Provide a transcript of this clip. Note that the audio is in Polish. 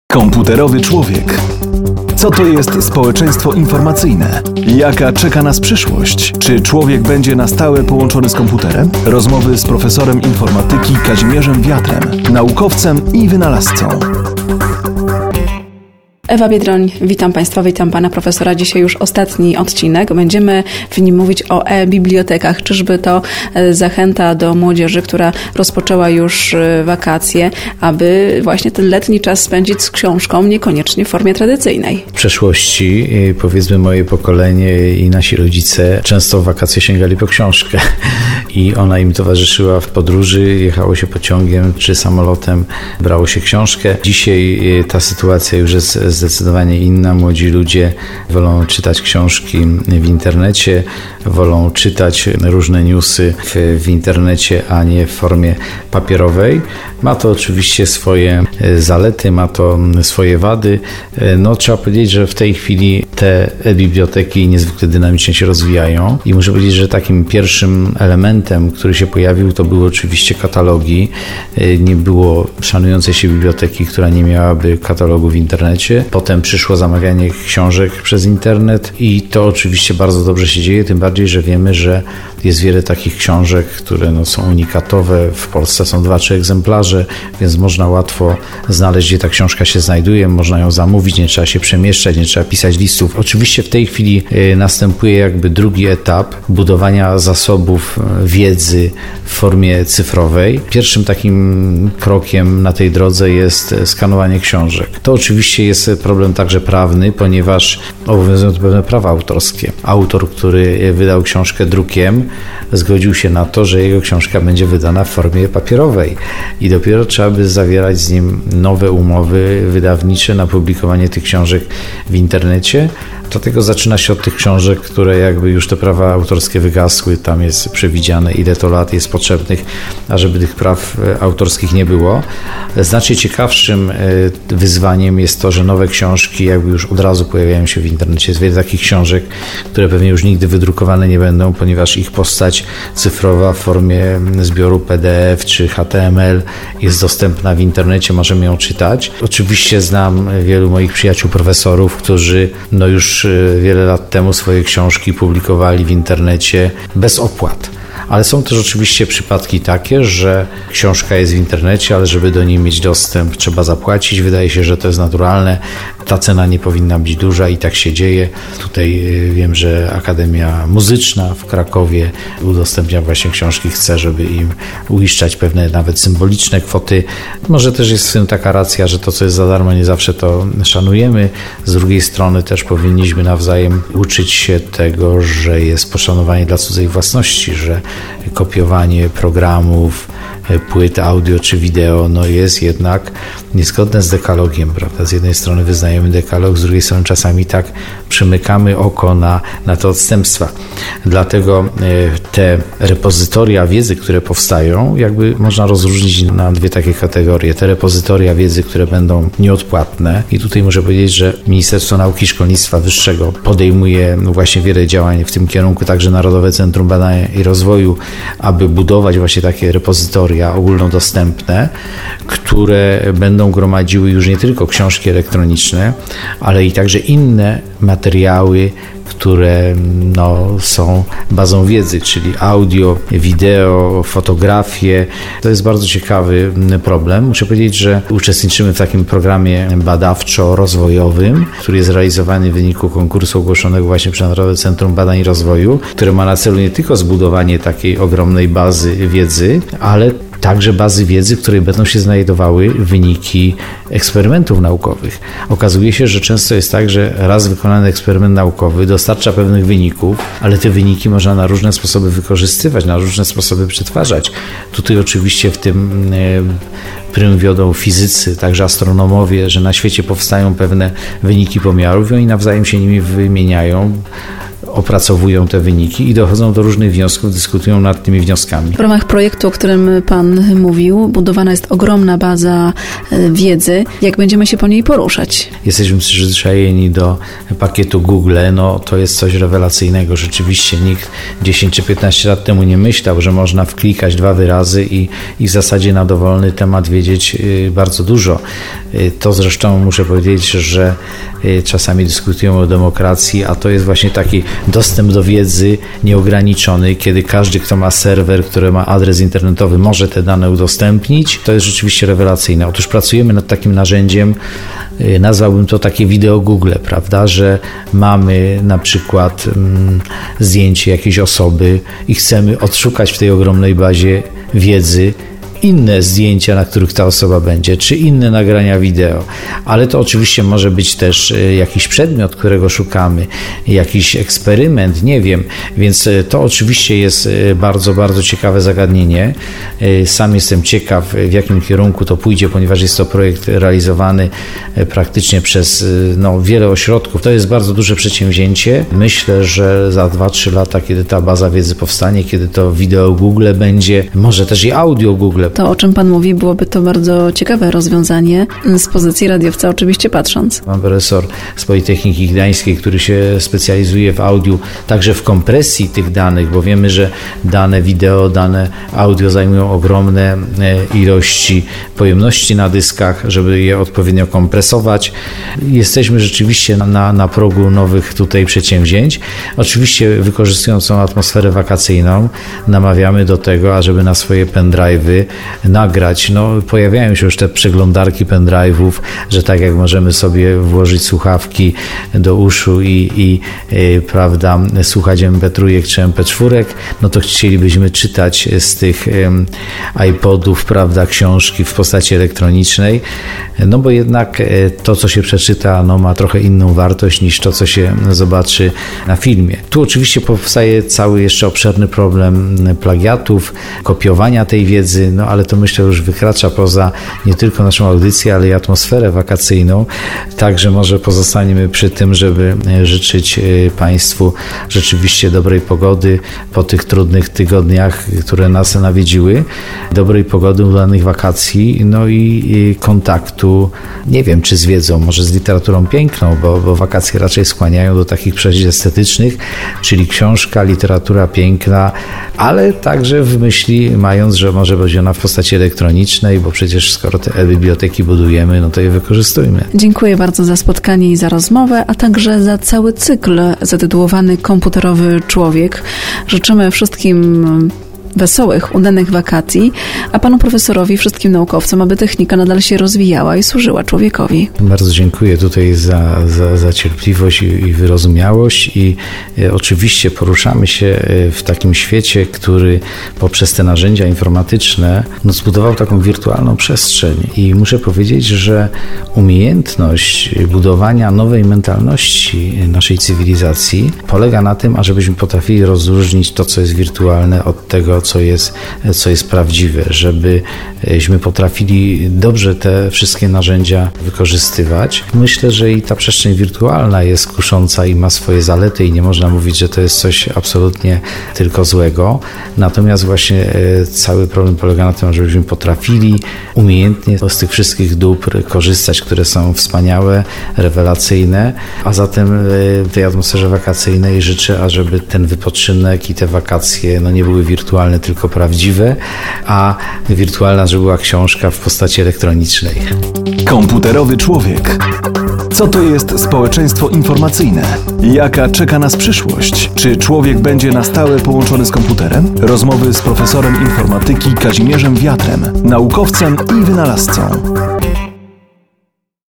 Komputerowy człowiek. Co to jest społeczeństwo informacyjne? Jaka czeka nas przyszłość? Czy człowiek będzie na stałe połączony z komputerem? Rozmowy z profesorem informatyki Kazimierzem Wiatrem, naukowcem i wynalazcą. Ewa Biedroń, witam Państwa, witam Pana Profesora. Dzisiaj już ostatni odcinek. Będziemy w nim mówić o e-bibliotekach. Czyżby to zachęta do młodzieży, która rozpoczęła już wakacje, aby właśnie ten letni czas spędzić z książką, niekoniecznie w formie tradycyjnej. W przeszłości, powiedzmy, moje pokolenie i nasi rodzice często w wakacje sięgali po książkę i ona im towarzyszyła w podróży, jechało się pociągiem czy samolotem, brało się książkę. Dzisiaj ta sytuacja już jest zdecydowanie inna. Młodzi ludzie wolą czytać książki w internecie, wolą czytać różne newsy w internecie, a nie w formie papierowej. Ma to oczywiście swoje zalety, ma to swoje wady. Trzeba powiedzieć, że w tej chwili te e-biblioteki niezwykle dynamicznie się rozwijają i muszę powiedzieć, że takim pierwszym elementem, który się pojawił, to były oczywiście katalogi. Nie było szanującej się biblioteki, która nie miałaby katalogu w internecie. Potem przyszło zamawianie książek przez internet i to oczywiście bardzo dobrze się dzieje, tym bardziej, że wiemy, że jest wiele takich książek, które są unikatowe. W Polsce są 2-3 egzemplarze, więc można łatwo znaleźć, gdzie ta książka się znajduje, można ją zamówić, nie trzeba się przemieszczać, nie trzeba pisać listów. Oczywiście w tej chwili następuje jakby drugi etap budowania zasobów wiedzy w formie cyfrowej. Pierwszym takim krokiem na tej drodze jest skanowanie książek. To oczywiście jest problem także prawny, ponieważ obowiązują tu pewne prawa autorskie. Autor, który wydał książkę drukiem, zgodził się na to, że jego książka będzie wydana w formie papierowej i dopiero trzeba by zawierać z nim nowe umowy wydawnicze na publikowanie tych książek w internecie. Dlatego zaczyna się od tych książek, które jakby już te prawa autorskie wygasły, tam jest przewidziane, ile to lat jest potrzebnych, ażeby tych praw autorskich nie było. Znacznie ciekawszym wyzwaniem jest to, że nowe książki jakby już od razu pojawiają się w internecie. Jest wiele takich książek, które pewnie już nigdy wydrukowane nie będą, ponieważ ich postać cyfrowa w formie zbioru PDF czy HTML jest dostępna w internecie, możemy ją czytać. Oczywiście znam wielu moich przyjaciół profesorów, którzy już wiele lat temu swoje książki publikowali w internecie bez opłat. Ale są też oczywiście przypadki takie, że książka jest w internecie, ale żeby do niej mieć dostęp, trzeba zapłacić. Wydaje się, że to jest naturalne. Ta cena nie powinna być duża i tak się dzieje. Tutaj wiem, że Akademia Muzyczna w Krakowie udostępnia właśnie książki, chce, żeby im uiszczać pewne nawet symboliczne kwoty. Może też jest w tym taka racja, że to, co jest za darmo, nie zawsze to szanujemy. Z drugiej strony też powinniśmy nawzajem uczyć się tego, że jest poszanowanie dla cudzej własności, że kopiowanie programów, płyt audio czy wideo jest jednak niezgodne z dekalogiem, prawda? Z jednej strony wyznajemy dekalog, z drugiej strony czasami tak przymykamy oko na te odstępstwa. Dlatego te repozytoria wiedzy, które powstają, jakby można rozróżnić na dwie takie kategorie. Te repozytoria wiedzy, które będą nieodpłatne i tutaj muszę powiedzieć, że Ministerstwo Nauki i Szkolnictwa Wyższego podejmuje właśnie wiele działań w tym kierunku, także Narodowe Centrum Badania i Rozwoju, aby budować właśnie takie repozytoria ogólnodostępne, które będą gromadziły już nie tylko książki elektroniczne, ale i także inne materiały, które są bazą wiedzy, czyli audio, wideo, fotografie. To jest bardzo ciekawy problem. Muszę powiedzieć, że uczestniczymy w takim programie badawczo-rozwojowym, który jest realizowany w wyniku konkursu ogłoszonego właśnie przez Narodowe Centrum Badań i Rozwoju, które ma na celu nie tylko zbudowanie takiej ogromnej bazy wiedzy, ale także bazy wiedzy, w której będą się znajdowały wyniki eksperymentów naukowych. Okazuje się, że często jest tak, że raz wykonany eksperyment naukowy dostarcza pewnych wyników, ale te wyniki można na różne sposoby wykorzystywać, na różne sposoby przetwarzać. Tutaj oczywiście w tym prym wiodą fizycy, także astronomowie, że na świecie powstają pewne wyniki pomiarów i oni nawzajem się nimi wymieniają, opracowują te wyniki i dochodzą do różnych wniosków, dyskutują nad tymi wnioskami. W ramach projektu, o którym Pan mówił, budowana jest ogromna baza wiedzy. Jak będziemy się po niej poruszać? Jesteśmy przyzwyczajeni do pakietu Google. To jest coś rewelacyjnego. Rzeczywiście nikt 10 czy 15 lat temu nie myślał, że można wklikać 2 wyrazy i w zasadzie na dowolny temat wiedzieć bardzo dużo. To zresztą muszę powiedzieć, że czasami dyskutujemy o demokracji, a to jest właśnie taki dostęp do wiedzy nieograniczony, kiedy każdy, kto ma serwer, który ma adres internetowy, może te dane udostępnić. To jest rzeczywiście rewelacyjne. Otóż pracujemy nad takim narzędziem, nazwałbym to takie wideo Google, prawda, że mamy na przykład zdjęcie jakiejś osoby i chcemy odszukać w tej ogromnej bazie wiedzy inne zdjęcia, na których ta osoba będzie, czy inne nagrania wideo, ale to oczywiście może być też jakiś przedmiot, którego szukamy, jakiś eksperyment, nie wiem, więc to oczywiście jest bardzo, bardzo ciekawe zagadnienie. Sam jestem ciekaw, w jakim kierunku to pójdzie, ponieważ jest to projekt realizowany praktycznie przez wiele ośrodków. To jest bardzo duże przedsięwzięcie. Myślę, że za 2-3 lata, kiedy ta baza wiedzy powstanie, kiedy to wideo Google będzie, może też i audio Google. To, o czym Pan mówi, byłoby to bardzo ciekawe rozwiązanie, z pozycji radiowca oczywiście patrząc. Pan profesor z Politechniki Gdańskiej, który się specjalizuje w audiu, także w kompresji tych danych, bo wiemy, że dane wideo, dane audio zajmują ogromne ilości pojemności na dyskach, żeby je odpowiednio kompresować. Jesteśmy rzeczywiście na progu nowych tutaj przedsięwzięć. Oczywiście wykorzystując tą atmosferę wakacyjną, namawiamy do tego, ażeby na swoje pendrive'y nagrać. Pojawiają się już te przeglądarki pendrive'ów, że tak jak możemy sobie włożyć słuchawki do uszu i prawda, słuchać MP3 czy MP4, to chcielibyśmy czytać z tych iPodów, prawda, książki w postaci elektronicznej, bo jednak to, co się przeczyta, ma trochę inną wartość niż to, co się zobaczy na filmie. Tu oczywiście powstaje cały jeszcze obszerny problem plagiatów, kopiowania tej wiedzy, ale to myślę już wykracza poza nie tylko naszą audycję, ale i atmosferę wakacyjną. Także może pozostaniemy przy tym, żeby życzyć Państwu rzeczywiście dobrej pogody po tych trudnych tygodniach, które nas nawiedziły. Dobrej pogody, udanych wakacji, i kontaktu, nie wiem, czy z wiedzą, może z literaturą piękną, bo wakacje raczej skłaniają do takich przeżyć estetycznych, czyli książka, literatura piękna, ale także w myśli mając, że może być ona w postaci elektronicznej, bo przecież skoro te e-biblioteki budujemy, to je wykorzystujmy. Dziękuję bardzo za spotkanie i za rozmowę, a także za cały cykl zatytułowany Komputerowy Człowiek. Życzymy wszystkim wesołych, udanych wakacji, a panu profesorowi, wszystkim naukowcom, aby technika nadal się rozwijała i służyła człowiekowi. Bardzo dziękuję tutaj za cierpliwość i wyrozumiałość i oczywiście poruszamy się w takim świecie, który poprzez te narzędzia informatyczne zbudował taką wirtualną przestrzeń i muszę powiedzieć, że umiejętność budowania nowej mentalności naszej cywilizacji polega na tym, ażebyśmy potrafili rozróżnić to, co jest wirtualne od tego, co jest prawdziwe, żebyśmy potrafili dobrze te wszystkie narzędzia wykorzystywać. Myślę, że i ta przestrzeń wirtualna jest kusząca i ma swoje zalety i nie można mówić, że to jest coś absolutnie tylko złego. Natomiast właśnie cały problem polega na tym, żebyśmy potrafili umiejętnie z tych wszystkich dóbr korzystać, które są wspaniałe, rewelacyjne, a zatem w tej atmosferze wakacyjnej życzę, ażeby ten wypoczynek i te wakacje nie były wirtualne, tylko prawdziwe, a wirtualna, żeby była książka w postaci elektronicznej. Komputerowy człowiek. Co to jest społeczeństwo informacyjne? Jaka czeka nas przyszłość? Czy człowiek będzie na stałe połączony z komputerem? Rozmowy z profesorem informatyki Kazimierzem Wiatrem, naukowcem i wynalazcą.